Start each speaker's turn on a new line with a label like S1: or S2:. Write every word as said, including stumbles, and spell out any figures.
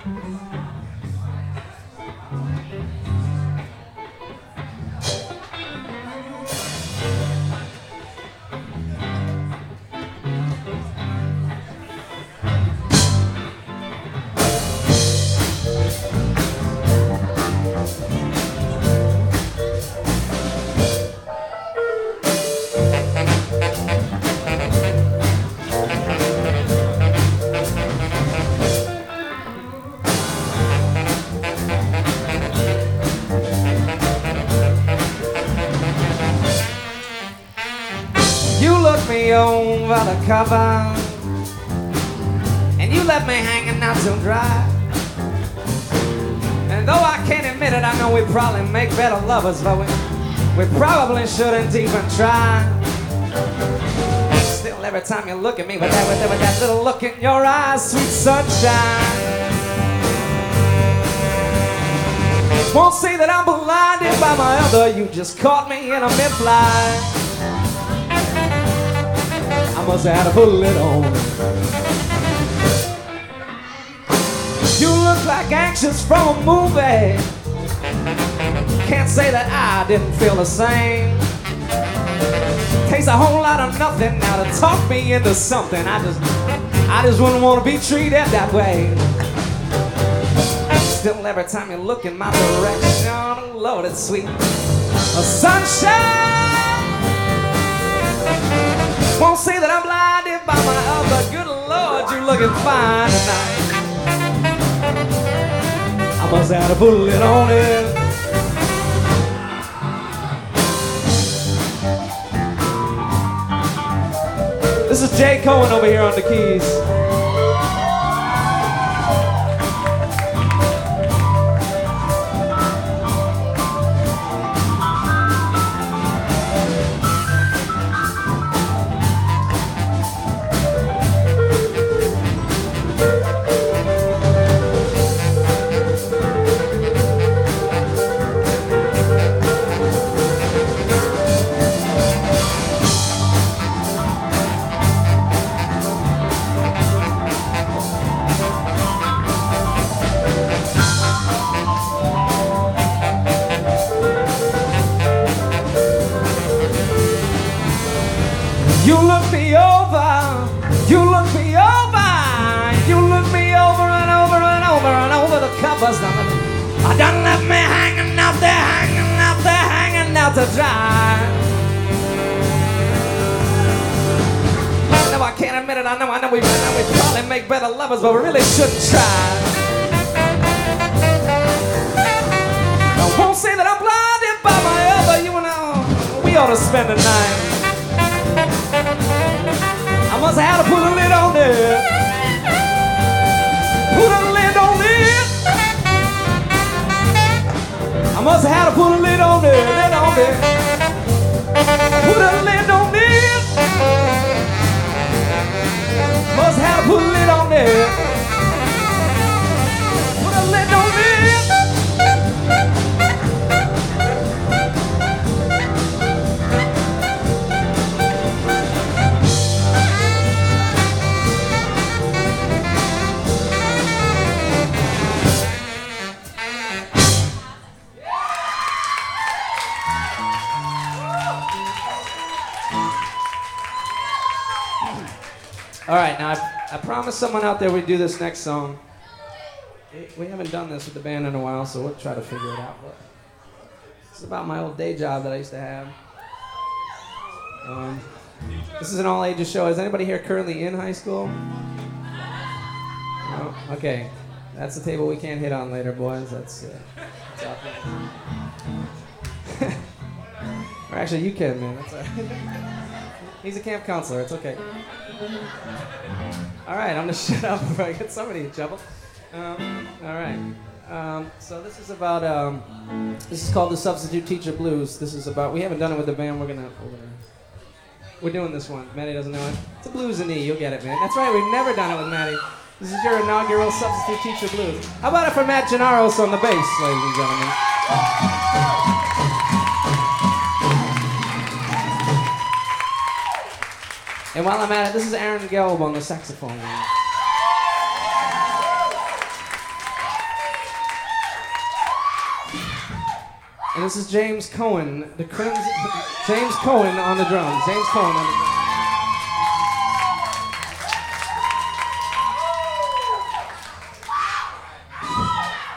S1: Over the cover, and you left me hanging out to dry. And though I can't admit it, I know we probably make better lovers, but we, we probably shouldn't even try. Still, every time you look at me with that, with that, with that little look in your eyes, sweet sunshine, won't say that I'm blinded by my other. You just caught me in a mid-flight. I must have had to put it on. You look like anxious from a movie. Can't say that I didn't feel the same. Takes a whole lot of nothing now to talk me into something. I just, I just wouldn't want to be treated that way. Still, every time you look in my direction, oh Lord, it's sweet. A sunshine. Won't say that I'm blinded by my other. Good Lord, you're looking fine tonight. I must have to put it on it. This is Jay Cohen over here on the keys. You look me over, you look me over, you look me over and over and over and over the covers. I done left me hanging out there, hanging out there, hanging out to dry. No, I can't admit it, I know, I know we, I know we probably make better lovers, but we really shouldn't try. I won't say that I'm blinded by my other, you know, we ought to spend the night. I must have to put a lid on it. Put a lid on it. I must have to put a lid on it. Lid on it. Put a lid on it. Must have to put a lid on it. Put a lid on it. All right, now I, I promised someone out there we'd do this next song. We, we haven't done this with the band in a while, so we'll try to figure it out. But this is about my old day job that I used to have. Um, this is an all-ages show. Is anybody here currently in high school? No? Okay. That's the table we can't hit on later, boys. That's, uh, that's out there. Or actually, you can, man. That's all right. He's a camp counselor. It's okay. All right, I'm gonna shut up before I get somebody in trouble. Um, all right. Um, so this is about. Um, this is called the Substitute Teacher Blues. This is about. We haven't done it with the band. We're gonna. We're, gonna, we're doing this one. Maddie doesn't know it. It's a blues and E. You'll get it, man. That's right. We've never done it with Maddie. This is your inaugural Substitute Teacher Blues. How about it for Matt Gennaros on the bass, ladies and gentlemen? And while I'm at it, this is Aaron Gelb on the saxophone. And this is James Cohen, the Crimson, James Cohen on the drums. James Cohen on the drums.